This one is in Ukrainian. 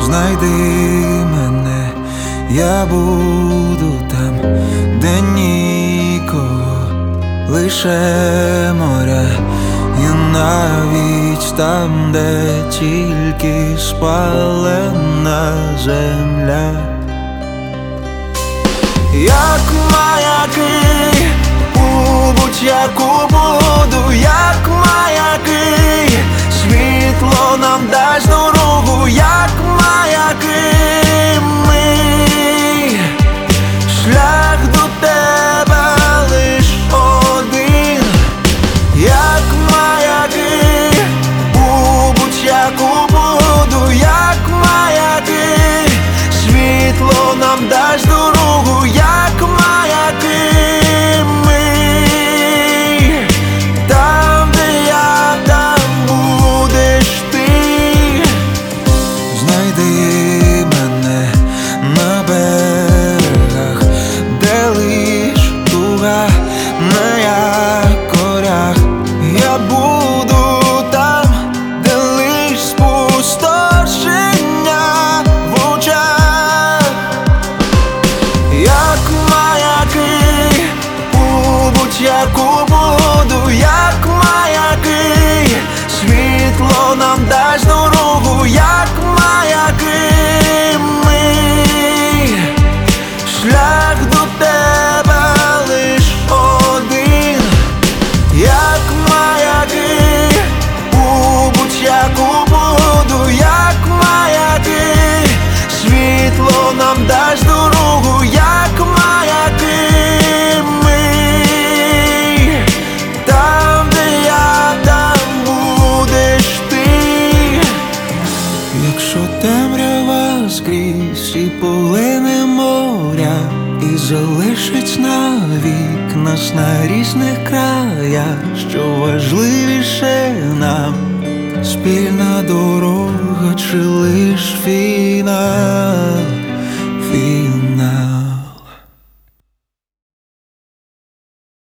Знайди мене, я буду там, де нікого, лише моря, і навіть там, де тільки спалена земля. Як маяки у будь-яку буду, як маяки, світло нам дасть дорогу, як маяки ми, шлях до тебе лиш один, як маяки у будь-яку буду, як маяки, світло нам дасть дорогу, як маяки ми, там, де я, там будеш ти. Знайди мене на берегах, де лиш туга на якорях. Я буду там, де лиш спустошення в очах. Як маяки у будь-яку буду, як маяки, світло нам дасть дорогу, як маяки ми, шлях до тебе лиш один, як маяки у будь-яку буду, як маяки, світло нам дасть дорогу, як маяки ми, там, де я, там будеш ти. Якщо темрява скрізь і полине моря, і залишить навік нас на різних краях, що важливіше нам, спільна дорога чи лиш фінал, фінал.